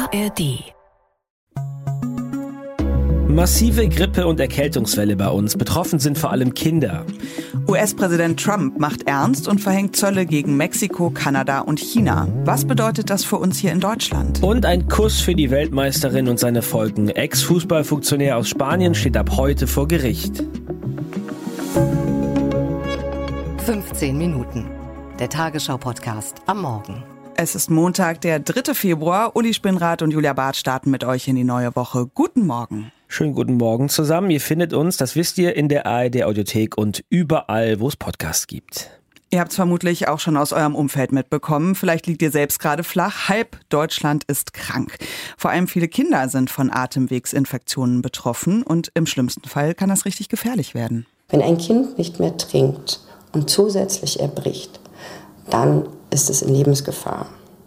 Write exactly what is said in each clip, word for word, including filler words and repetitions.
R D. Massive Grippe- und Erkältungswelle bei uns. Betroffen sind vor allem Kinder. U S-Präsident Trump macht ernst und verhängt Zölle gegen Mexiko, Kanada und China. Was bedeutet das für uns hier in Deutschland? Und ein Kuss für die Weltmeisterin und seine Folgen. Ex-Fußballfunktionär aus Spanien steht ab heute vor Gericht. fünfzehn Minuten. Der Tagesschau-Podcast am Morgen. Es ist Montag, der dritte Februar. Uli Spinnrad und Julia Barth starten mit euch in die neue Woche. Guten Morgen. Schönen guten Morgen zusammen. Ihr findet uns, das wisst ihr, in der A R D-Audiothek und überall, wo es Podcasts gibt. Ihr habt es vermutlich auch schon aus eurem Umfeld mitbekommen. Vielleicht liegt ihr selbst gerade flach. Halb Deutschland ist krank. Vor allem viele Kinder sind von Atemwegsinfektionen betroffen. Und im schlimmsten Fall kann das richtig gefährlich werden. Wenn ein Kind nicht mehr trinkt und zusätzlich erbricht, dann ist es in Lebensgefahr.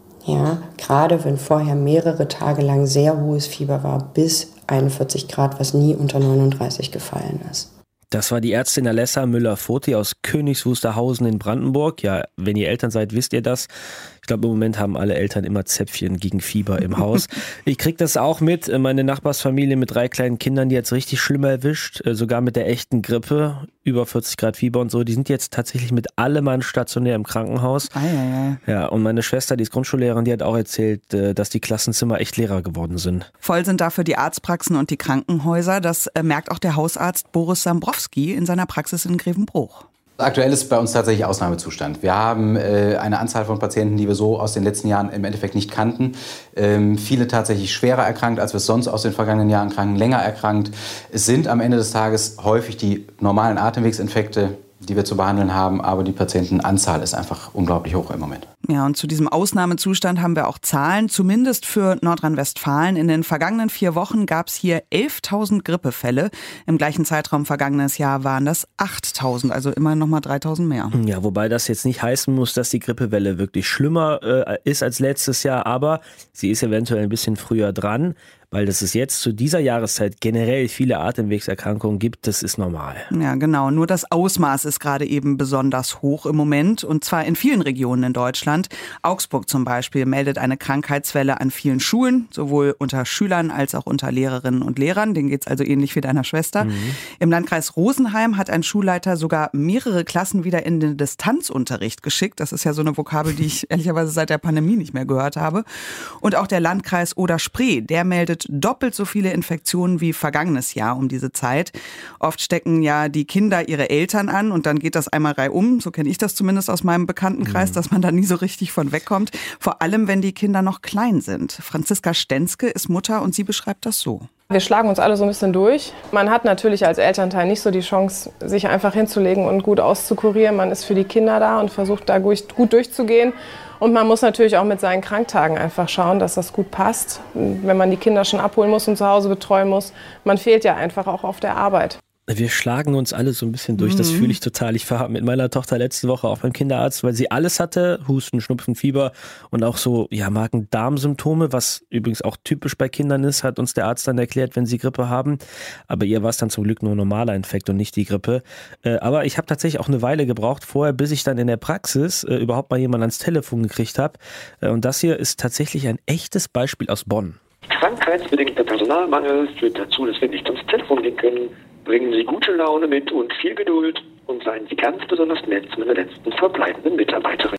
Ja, gerade wenn vorher mehrere Tage lang sehr hohes Fieber war, bis einundvierzig Grad, was nie unter neununddreißig gefallen ist. Das war die Ärztin Alessa Müller-Foti aus Königs Wusterhausen in Brandenburg. Ja, wenn ihr Eltern seid, wisst ihr das. Ich glaube, im Moment haben alle Eltern immer Zäpfchen gegen Fieber im Haus. Ich kriege das auch mit. Meine Nachbarsfamilie mit drei kleinen Kindern, die hat's richtig schlimm erwischt. Sogar mit der echten Grippe. Über vierzig Grad Fieber und so. Die sind jetzt tatsächlich mit allem Mann stationär im Krankenhaus. Ah, ja, ja. Ja, und meine Schwester, die ist Grundschullehrerin, die hat auch erzählt, dass die Klassenzimmer echt leerer geworden sind. Voll sind dafür die Arztpraxen und die Krankenhäuser. Das merkt auch der Hausarzt Boris Sambrowski in seiner Praxis in Grevenbruch. Aktuell ist bei uns tatsächlich Ausnahmezustand. Wir haben äh, eine Anzahl von Patienten, die wir so aus den letzten Jahren im Endeffekt nicht kannten. Ähm, viele tatsächlich schwerer erkrankt, als wir es sonst aus den vergangenen Jahren kannten, länger erkrankt. Es sind am Ende des Tages häufig die normalen Atemwegsinfekte, die wir zu behandeln haben, aber die Patientenanzahl ist einfach unglaublich hoch im Moment. Ja, und zu diesem Ausnahmezustand haben wir auch Zahlen, zumindest für Nordrhein-Westfalen. In den vergangenen vier Wochen gab es hier elftausend Grippefälle. Im gleichen Zeitraum vergangenes Jahr waren das achttausend, also immer noch mal dreitausend mehr. Ja, wobei das jetzt nicht heißen muss, dass die Grippewelle wirklich schlimmer äh, ist als letztes Jahr, aber sie ist eventuell ein bisschen früher dran. Weil dass es jetzt zu dieser Jahreszeit generell viele Atemwegserkrankungen gibt, das ist normal. Ja, genau. Nur das Ausmaß ist gerade eben besonders hoch im Moment. Und zwar in vielen Regionen in Deutschland. Augsburg zum Beispiel meldet eine Krankheitswelle an vielen Schulen, sowohl unter Schülern als auch unter Lehrerinnen und Lehrern. Denen geht's also ähnlich wie deiner Schwester. Mhm. Im Landkreis Rosenheim hat ein Schulleiter sogar mehrere Klassen wieder in den Distanzunterricht geschickt. Das ist ja so eine Vokabel, die ich ehrlicherweise seit der Pandemie nicht mehr gehört habe. Und auch der Landkreis Oder-Spree, der meldet doppelt so viele Infektionen wie vergangenes Jahr um diese Zeit. Oft stecken ja die Kinder ihre Eltern an und dann geht das einmal reihum. So kenne ich das zumindest aus meinem Bekanntenkreis, mhm. dass man da nie so richtig von wegkommt. Vor allem, wenn die Kinder noch klein sind. Franziska Stenske ist Mutter und sie beschreibt das so. Wir schlagen uns alle so ein bisschen durch. Man hat natürlich als Elternteil nicht so die Chance, sich einfach hinzulegen und gut auszukurieren. Man ist für die Kinder da und versucht da gut durchzugehen. Und man muss natürlich auch mit seinen Kranktagen einfach schauen, dass das gut passt. Wenn man die Kinder schon abholen muss und zu Hause betreuen muss, man fehlt ja einfach auch auf der Arbeit. Wir schlagen uns alle so ein bisschen durch, das fühle ich total. Ich war mit meiner Tochter letzte Woche auch beim Kinderarzt, weil sie alles hatte, Husten, Schnupfen, Fieber und auch so ja, Magen-Darm-Symptome, was übrigens auch typisch bei Kindern ist, hat uns der Arzt dann erklärt, wenn sie Grippe haben. Aber ihr war es dann zum Glück nur ein normaler Infekt und nicht die Grippe. Aber ich habe tatsächlich auch eine Weile gebraucht vorher, bis ich dann in der Praxis überhaupt mal jemanden ans Telefon gekriegt habe. Und das hier ist tatsächlich ein echtes Beispiel aus Bonn. Krankheitsbedingter Personalmangel führt dazu, dass wir nicht ans Telefon gehen können. Bringen Sie gute Laune mit und viel Geduld und seien Sie ganz besonders nett zu meiner letzten verbleibenden Mitarbeiterin.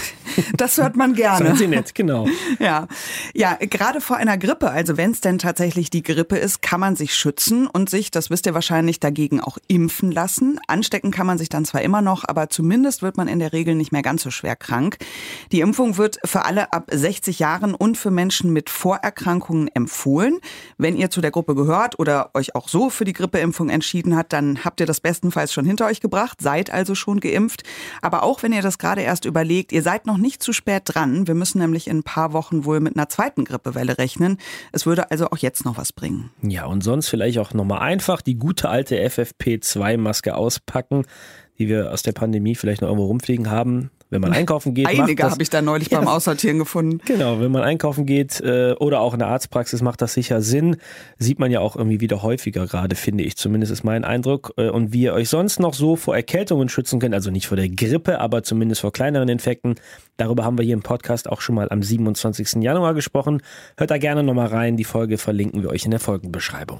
Das hört man gerne. Seien Sie nett, genau. Ja, ja, gerade vor einer Grippe, also wenn es denn tatsächlich die Grippe ist, kann man sich schützen und sich, das wisst ihr wahrscheinlich, dagegen auch impfen lassen. Anstecken kann man sich dann zwar immer noch, aber zumindest wird man in der Regel nicht mehr ganz so schwer krank. Die Impfung wird für alle ab sechzig Jahren und für Menschen mit Vorerkrankungen empfohlen. Wenn ihr zu der Gruppe gehört oder euch auch so für die Grippeimpfung entschieden habt, dann habt ihr das bestenfalls schon hinter euch gebracht, seid also schon geimpft. Aber auch wenn ihr das gerade erst überlegt, ihr seid noch nicht zu spät dran. Wir müssen nämlich in ein paar Wochen wohl mit einer zweiten Grippewelle rechnen. Es würde also auch jetzt noch was bringen. Ja, und sonst vielleicht auch nochmal einfach die gute alte F F P zwei Maske auspacken, die wir aus der Pandemie vielleicht noch irgendwo rumfliegen haben. wenn man einkaufen geht. Einige habe ich da neulich ja, beim Aussortieren gefunden. Genau, wenn man einkaufen geht äh, oder auch in der Arztpraxis, macht das sicher Sinn. Sieht man ja auch irgendwie wieder häufiger gerade, finde ich. Zumindest ist mein Eindruck. Äh, und wie ihr euch sonst noch so vor Erkältungen schützen könnt, also nicht vor der Grippe, aber zumindest vor kleineren Infekten, darüber haben wir hier im Podcast auch schon mal am siebenundzwanzigsten Januar gesprochen. Hört da gerne nochmal rein. Die Folge verlinken wir euch in der Folgenbeschreibung.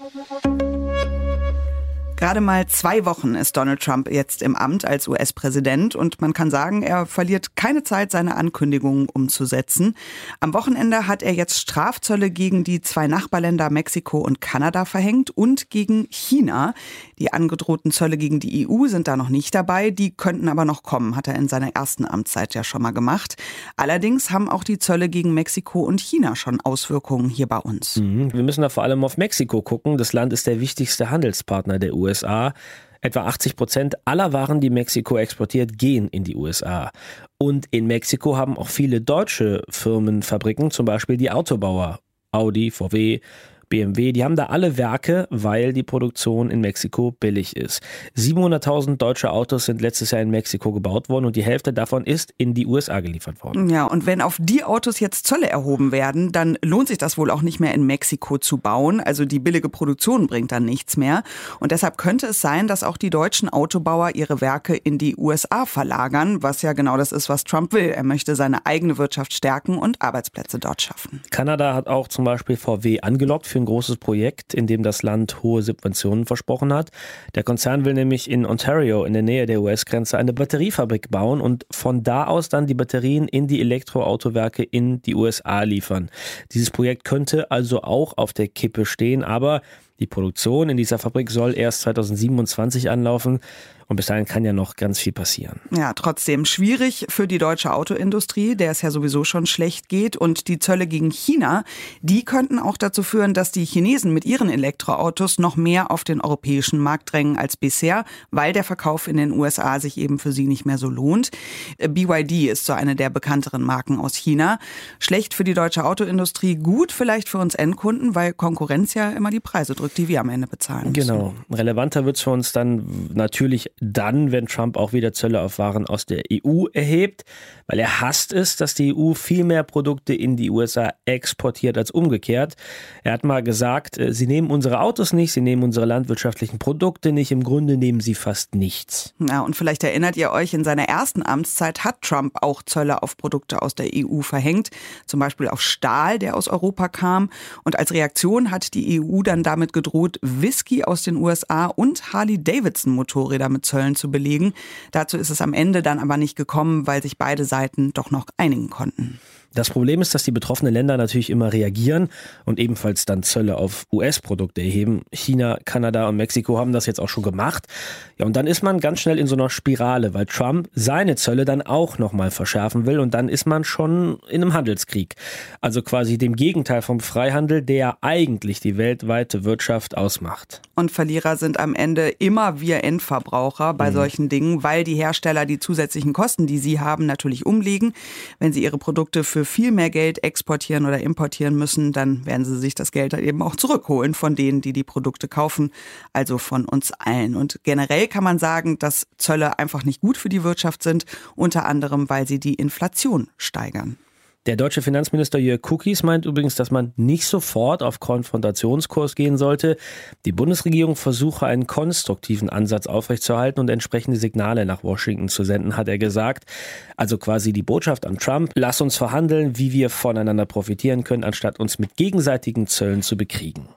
Gerade mal zwei Wochen ist Donald Trump jetzt im Amt als U S-Präsident und man kann sagen, er verliert keine Zeit, seine Ankündigungen umzusetzen. Am Wochenende hat er jetzt Strafzölle gegen die zwei Nachbarländer Mexiko und Kanada verhängt und gegen China. Die angedrohten Zölle gegen die E U sind da noch nicht dabei, die könnten aber noch kommen, hat er in seiner ersten Amtszeit ja schon mal gemacht. Allerdings haben auch die Zölle gegen Mexiko und China schon Auswirkungen hier bei uns. Mhm. Wir müssen da vor allem auf Mexiko gucken. Das Land ist der wichtigste Handelspartner der U S A. Etwa achtzig Prozent aller Waren, die Mexiko exportiert, gehen in die U S A. Und in Mexiko haben auch viele deutsche Firmen Fabriken, zum Beispiel die Autobauer, Audi, V W, B M W, die haben da alle Werke, weil die Produktion in Mexiko billig ist. siebenhunderttausend deutsche Autos sind letztes Jahr in Mexiko gebaut worden und die Hälfte davon ist in die U S A geliefert worden. Ja, und wenn auf die Autos jetzt Zölle erhoben werden, dann lohnt sich das wohl auch nicht mehr in Mexiko zu bauen. Also die billige Produktion bringt dann nichts mehr. Und deshalb könnte es sein, dass auch die deutschen Autobauer ihre Werke in die U S A verlagern, was ja genau das ist, was Trump will. Er möchte seine eigene Wirtschaft stärken und Arbeitsplätze dort schaffen. Kanada hat auch zum Beispiel V W angelockt für ein großes Projekt, in dem das Land hohe Subventionen versprochen hat. Der Konzern will nämlich in Ontario in der Nähe der U S-Grenze eine Batteriefabrik bauen und von da aus dann die Batterien in die Elektroautowerke in die U S A liefern. Dieses Projekt könnte also auch auf der Kippe stehen, aber die Produktion in dieser Fabrik soll erst zweitausendsiebenundzwanzig anlaufen. Und bis dahin kann ja noch ganz viel passieren. Ja, trotzdem schwierig für die deutsche Autoindustrie, der es ja sowieso schon schlecht geht. Und die Zölle gegen China, die könnten auch dazu führen, dass die Chinesen mit ihren Elektroautos noch mehr auf den europäischen Markt drängen als bisher, weil der Verkauf in den U S A sich eben für sie nicht mehr so lohnt. B Y D ist so eine der bekannteren Marken aus China. Schlecht für die deutsche Autoindustrie, gut vielleicht für uns Endkunden, weil Konkurrenz ja immer die Preise drückt, die wir am Ende bezahlen müssen. Genau. Relevanter wird es für uns dann natürlich dann, wenn Trump auch wieder Zölle auf Waren aus der E U erhebt, weil er hasst es, dass die E U viel mehr Produkte in die U S A exportiert als umgekehrt. Er hat mal gesagt, sie nehmen unsere Autos nicht, sie nehmen unsere landwirtschaftlichen Produkte nicht, im Grunde nehmen sie fast nichts. Ja, und vielleicht erinnert ihr euch, in seiner ersten Amtszeit hat Trump auch Zölle auf Produkte aus der E U verhängt, zum Beispiel auf Stahl, der aus Europa kam. Und als Reaktion hat die E U dann damit gedroht, Whisky aus den U S A und Harley-Davidson-Motorräder mit Zöllen zu belegen. Dazu ist es am Ende dann aber nicht gekommen, weil sich beide Seiten doch noch einigen konnten. Das Problem ist, dass die betroffenen Länder natürlich immer reagieren und ebenfalls dann Zölle auf U S-Produkte erheben. China, Kanada und Mexiko haben das jetzt auch schon gemacht. Ja, und dann ist man ganz schnell in so einer Spirale, weil Trump seine Zölle dann auch nochmal verschärfen will und dann ist man schon in einem Handelskrieg. Also quasi dem Gegenteil vom Freihandel, der eigentlich die weltweite Wirtschaft ausmacht. Und Verlierer sind am Ende immer wir Endverbraucher bei mhm. solchen Dingen, weil die Hersteller die zusätzlichen Kosten, die sie haben, natürlich umlegen. Wenn sie ihre Produkte für viel mehr Geld exportieren oder importieren müssen, dann werden sie sich das Geld dann eben auch zurückholen von denen, die die Produkte kaufen, also von uns allen. Und generell kann man sagen, dass Zölle einfach nicht gut für die Wirtschaft sind, unter anderem, weil sie die Inflation steigern. Der deutsche Finanzminister Jörg Kukies meint übrigens, dass man nicht sofort auf Konfrontationskurs gehen sollte. Die Bundesregierung versuche, einen konstruktiven Ansatz aufrechtzuerhalten und entsprechende Signale nach Washington zu senden, hat er gesagt. Also quasi die Botschaft an Trump: Lass uns verhandeln, wie wir voneinander profitieren können, anstatt uns mit gegenseitigen Zöllen zu bekriegen.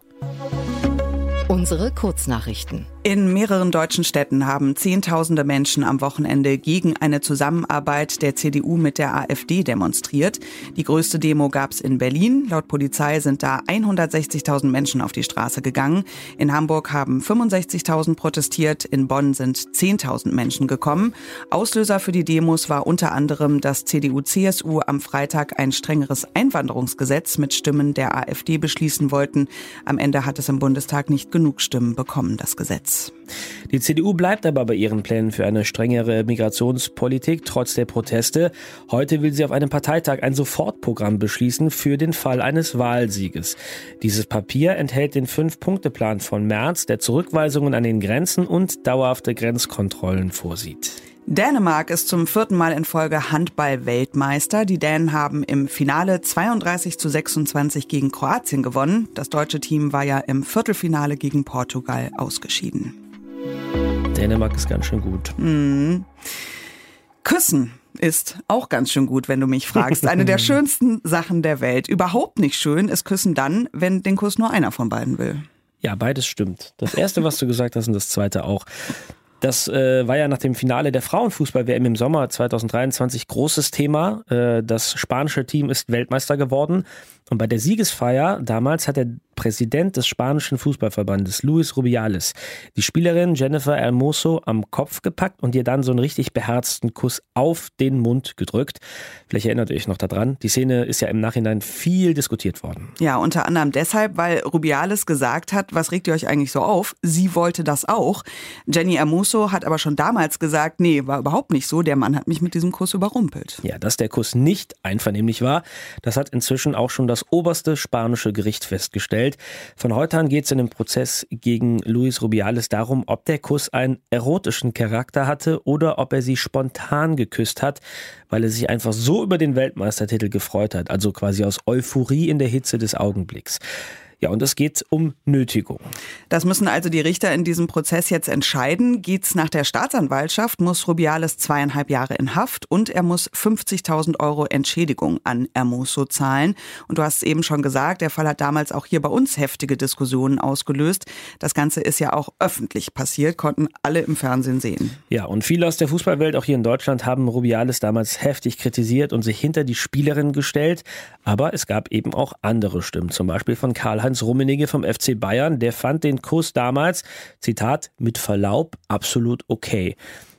Unsere Kurznachrichten. In mehreren deutschen Städten haben Zehntausende Menschen am Wochenende gegen eine Zusammenarbeit der C D U mit der AfD demonstriert. Die größte Demo gab es in Berlin. Laut Polizei sind da hundertsechzigtausend Menschen auf die Straße gegangen. In Hamburg haben fünfundsechzigtausend protestiert. In Bonn sind zehntausend Menschen gekommen. Auslöser für die Demos war unter anderem, dass C D U C S U am Freitag ein strengeres Einwanderungsgesetz mit Stimmen der AfD beschließen wollten. Am Ende hat es im Bundestag nicht genug Stimmen bekommen, das Gesetz. Die C D U bleibt aber bei ihren Plänen für eine strengere Migrationspolitik trotz der Proteste. Heute will sie auf einem Parteitag ein Sofortprogramm beschließen für den Fall eines Wahlsieges. Dieses Papier enthält den Fünf-Punkte-Plan von Merz, der Zurückweisungen an den Grenzen und dauerhafte Grenzkontrollen vorsieht. Dänemark ist zum vierten Mal in Folge Handball-Weltmeister. Die Dänen haben im Finale zweiunddreißig zu sechsundzwanzig gegen Kroatien gewonnen. Das deutsche Team war ja im Viertelfinale gegen Portugal ausgeschieden. Dänemark ist ganz schön gut. Mhm. Küssen ist auch ganz schön gut, wenn du mich fragst. Eine der schönsten Sachen der Welt. Überhaupt nicht schön ist Küssen dann, wenn den Kuss nur einer von beiden will. Ja, beides stimmt. Das erste, was du gesagt hast, und das zweite auch. Das äh, war ja nach dem Finale der Frauenfußball-W M im Sommer zweitausenddreiundzwanzig großes Thema. Äh, das spanische Team ist Weltmeister geworden. Und bei der Siegesfeier damals hat der Präsident des spanischen Fußballverbandes, Luis Rubiales, die Spielerin Jennifer Hermoso am Kopf gepackt und ihr dann so einen richtig beherzten Kuss auf den Mund gedrückt. Vielleicht erinnert ihr euch noch daran. Die Szene ist ja im Nachhinein viel diskutiert worden. Ja, unter anderem deshalb, weil Rubiales gesagt hat, was regt ihr euch eigentlich so auf? Sie wollte das auch. Jenny Hermoso hat aber schon damals gesagt, nee, war überhaupt nicht so. Der Mann hat mich mit diesem Kuss überrumpelt. Ja, dass der Kuss nicht einvernehmlich war, das hat inzwischen auch schon das oberste spanische Gericht festgestellt. Von heute an geht es in dem Prozess gegen Luis Rubiales darum, ob der Kuss einen erotischen Charakter hatte oder ob er sie spontan geküsst hat, weil er sich einfach so über den Weltmeistertitel gefreut hat, also quasi aus Euphorie in der Hitze des Augenblicks. Ja, und es geht um Nötigung. Das müssen also die Richter in diesem Prozess jetzt entscheiden. Geht's nach der Staatsanwaltschaft, muss Rubiales zweieinhalb Jahre in Haft und er muss fünfzigtausend Euro Entschädigung an Hermoso zahlen. Und du hast es eben schon gesagt, der Fall hat damals auch hier bei uns heftige Diskussionen ausgelöst. Das Ganze ist ja auch öffentlich passiert, konnten alle im Fernsehen sehen. Ja, und viele aus der Fußballwelt, auch hier in Deutschland, haben Rubiales damals heftig kritisiert und sich hinter die Spielerin gestellt. Aber es gab eben auch andere Stimmen, zum Beispiel von Karl-Heinz Rummenigge vom F C Bayern, der fand den Kuss damals, Zitat, mit Verlaub absolut okay.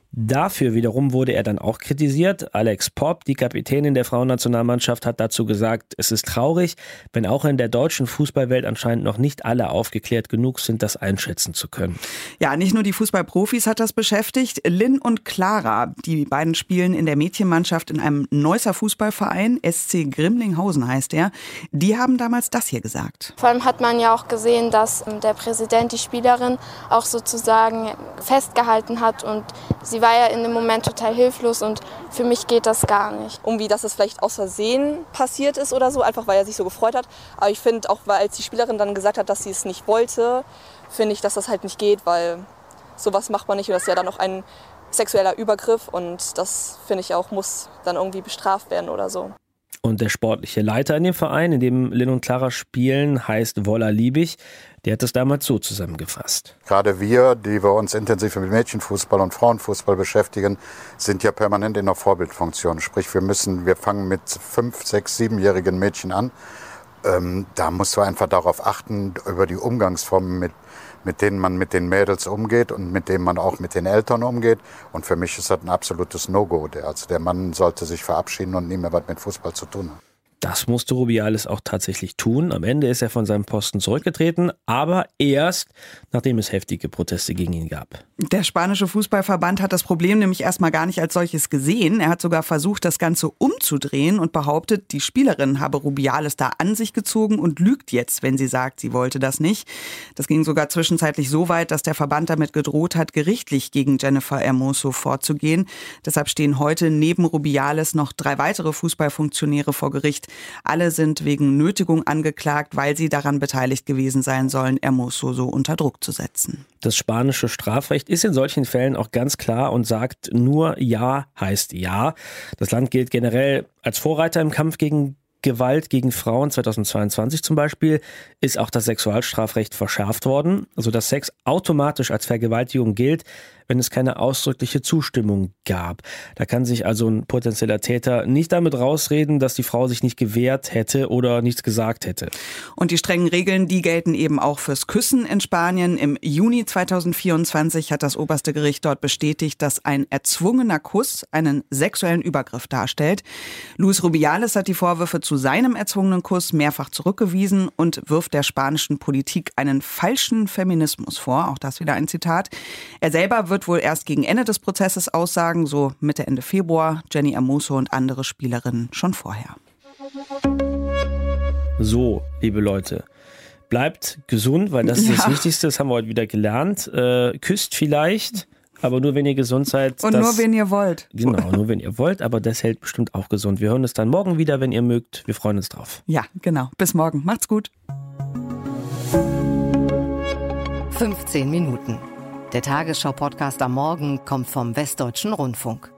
Dafür wiederum wurde er dann auch kritisiert. Alex Popp, die Kapitänin der Frauennationalmannschaft, hat dazu gesagt, es ist traurig, wenn auch in der deutschen Fußballwelt anscheinend noch nicht alle aufgeklärt genug sind, das einschätzen zu können. Ja, nicht nur die Fußballprofis hat das beschäftigt. Lynn und Clara, die beiden spielen in der Mädchenmannschaft in einem Neusser Fußballverein, S C Grimlinghausen heißt er. Die haben damals das hier gesagt. Vor allem hat man ja auch gesehen, dass der Präsident die Spielerin auch sozusagen festgehalten hat und sie war ja in dem Moment total hilflos und für mich geht das gar nicht. Irgendwie, dass es vielleicht aus Versehen passiert ist oder so, einfach weil er sich so gefreut hat. Aber ich finde auch, weil als die Spielerin dann gesagt hat, dass sie es nicht wollte, finde ich, dass das halt nicht geht, weil sowas macht man nicht und das ist ja dann auch ein sexueller Übergriff und das, finde ich auch, muss dann irgendwie bestraft werden oder so. Und der sportliche Leiter in dem Verein, in dem Lynn und Clara spielen, heißt Wolla Liebig. Der hat das damals so zusammengefasst. Gerade wir, die wir uns intensiv mit Mädchenfußball und Frauenfußball beschäftigen, sind ja permanent in der Vorbildfunktion. Sprich, wir müssen, wir fangen mit fünf, sechs, siebenjährigen Mädchen an. Ähm, da musst du einfach darauf achten, über die Umgangsformen mit mit denen man mit den Mädels umgeht und mit denen man auch mit den Eltern umgeht. Und für mich ist das ein absolutes No-Go. Also der Mann sollte sich verabschieden und nie mehr was mit Fußball zu tun haben. Das musste Rubiales auch tatsächlich tun. Am Ende ist er von seinem Posten zurückgetreten, aber erst, nachdem es heftige Proteste gegen ihn gab. Der spanische Fußballverband hat das Problem nämlich erstmal gar nicht als solches gesehen. Er hat sogar versucht, das Ganze umzudrehen und behauptet, die Spielerin habe Rubiales da an sich gezogen und lügt jetzt, wenn sie sagt, sie wollte das nicht. Das ging sogar zwischenzeitlich so weit, dass der Verband damit gedroht hat, gerichtlich gegen Jennifer Hermoso vorzugehen. Deshalb stehen heute neben Rubiales noch drei weitere Fußballfunktionäre vor Gericht. Alle sind wegen Nötigung angeklagt, weil sie daran beteiligt gewesen sein sollen, Hermoso so unter Druck zu setzen. Das spanische Strafrecht ist in solchen Fällen auch ganz klar und sagt, nur Ja heißt Ja. Das Land gilt generell als Vorreiter im Kampf gegen Gewalt gegen Frauen. zweitausendzweiundzwanzig zum Beispiel ist auch das Sexualstrafrecht verschärft worden, sodass Sex automatisch als Vergewaltigung gilt, wenn es keine ausdrückliche Zustimmung gab. Da kann sich also ein potenzieller Täter nicht damit rausreden, dass die Frau sich nicht gewehrt hätte oder nichts gesagt hätte. Und die strengen Regeln, die gelten eben auch fürs Küssen in Spanien. Im Juni zweitausendvierundzwanzig hat das oberste Gericht dort bestätigt, dass ein erzwungener Kuss einen sexuellen Übergriff darstellt. Luis Rubiales hat die Vorwürfe zu seinem erzwungenen Kuss mehrfach zurückgewiesen und wirft der spanischen Politik einen falschen Feminismus vor. Auch das wieder ein Zitat. Er selber wird wohl erst gegen Ende des Prozesses aussagen, so Mitte, Ende Februar. Jenny Hermoso und andere Spielerinnen schon vorher. So, liebe Leute, bleibt gesund, weil das ist ja das Wichtigste, das haben wir heute wieder gelernt. Äh, küsst vielleicht, Aber nur, wenn ihr gesund seid. Und das, nur, wenn ihr wollt. Genau, nur, wenn ihr wollt. Aber das hält bestimmt auch gesund. Wir hören uns dann morgen wieder, wenn ihr mögt. Wir freuen uns drauf. Ja, genau. Bis morgen. Macht's gut. fünfzehn Minuten. Der Tagesschau-Podcast am Morgen kommt vom Westdeutschen Rundfunk.